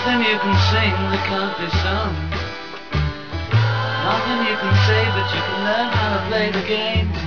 Nothing you can sing that can't be sung. Nothing you can say, but you can learn how to play the game.